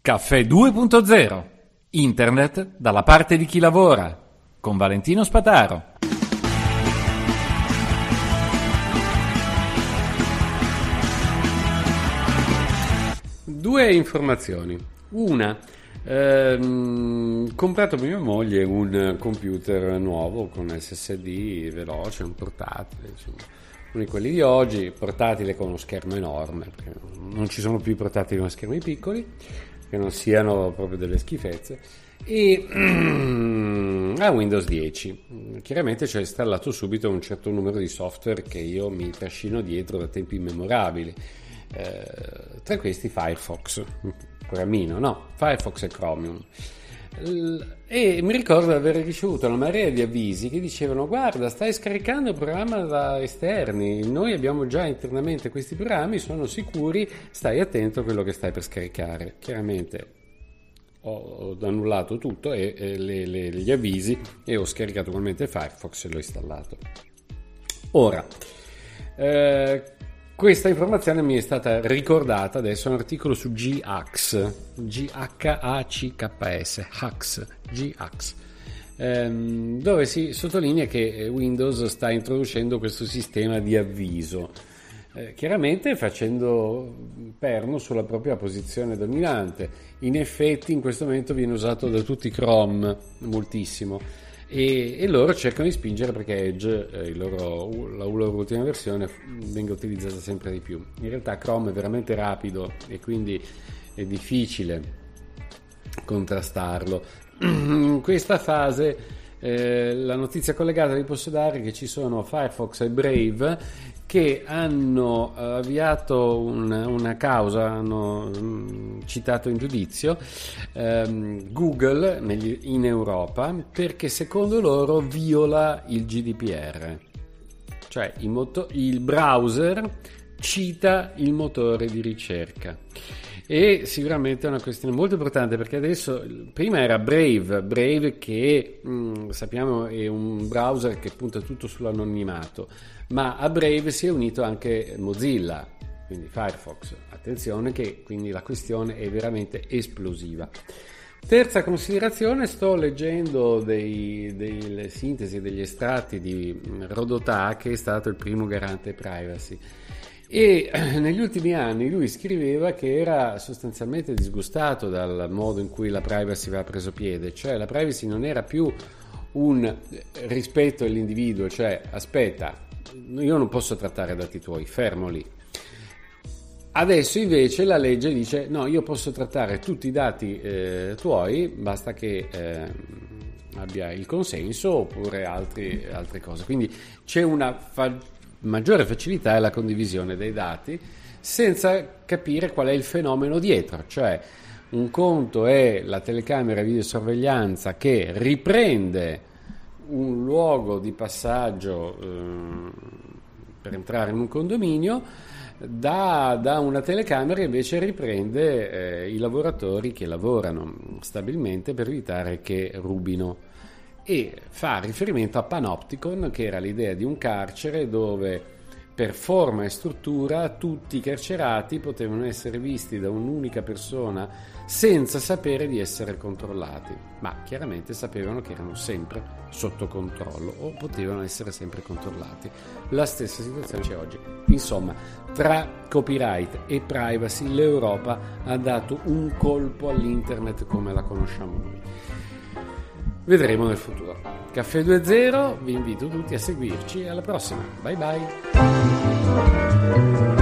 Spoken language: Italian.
Caffè 2.0. Internet dalla parte di chi lavora. Con Valentino Spataro. Due informazioni. Una, comprato per mia moglie un computer nuovo con SSD veloce, un portatile, insomma, uno di quelli di oggi, portatile con uno schermo enorme, perché non ci sono più portatili con schermi piccoli, che non siano proprio delle schifezze, e ha Windows 10. Chiaramente ci ho installato subito un certo numero di software che io mi trascino dietro da tempi immemorabili, tra questi Firefox, Firefox e Chromium. E mi ricordo di aver ricevuto una marea di avvisi che dicevano: guarda, stai scaricando il programma da esterni, noi abbiamo già internamente questi programmi, sono sicuri, stai attento a quello che stai per scaricare. Chiaramente ho annullato tutto e gli avvisi, e ho scaricato ugualmente Firefox e l'ho installato. Ora, questa informazione mi è stata ricordata adesso, un articolo su GHACS, GHACS, dove si sottolinea che Windows sta introducendo questo sistema di avviso, chiaramente facendo perno sulla propria posizione dominante. In effetti in questo momento viene usato da tutti Chrome moltissimo, e loro cercano di spingere perché Edge, la loro ultima versione, venga utilizzata sempre di più. In realtà Chrome è veramente rapido e quindi è difficile contrastarlo. In questa fase la notizia collegata vi posso dare che ci sono Firefox e Brave che hanno avviato una causa, hanno citato in giudizio Google in Europa, perché secondo loro viola il GDPR, cioè il browser cita il motore di ricerca. E sicuramente è una questione molto importante, perché adesso, prima era Brave che sappiamo è un browser che punta tutto sull'anonimato, ma a Brave si è unito anche Mozilla, quindi Firefox. Attenzione, che quindi la questione è veramente esplosiva. Terza considerazione: sto leggendo delle sintesi, degli estratti di Rodotà, che è stato il primo garante privacy. E negli ultimi anni lui scriveva che era sostanzialmente disgustato dal modo in cui la privacy aveva preso piede, cioè la privacy non era più un rispetto all'individuo, cioè aspetta, io non posso trattare dati tuoi, fermo lì. Adesso invece la legge dice no, io posso trattare tutti i dati tuoi, basta che abbia il consenso oppure altre cose. Quindi c'è una maggiore facilità alla condivisione dei dati, senza capire qual è il fenomeno dietro. Cioè, un conto è la telecamera videosorveglianza che riprende un luogo di passaggio per entrare in un condominio, da una telecamera invece riprende i lavoratori che lavorano stabilmente per evitare che rubino. E fa riferimento a Panopticon, che era l'idea di un carcere dove per forma e struttura tutti i carcerati potevano essere visti da un'unica persona senza sapere di essere controllati, ma chiaramente sapevano che erano sempre sotto controllo o potevano essere sempre controllati. La stessa situazione c'è oggi. Insomma, tra copyright e privacy l'Europa ha dato un colpo all'internet come la conosciamo noi. Vedremo nel futuro. Caffè 2.0, vi invito tutti a seguirci e alla prossima. Bye bye.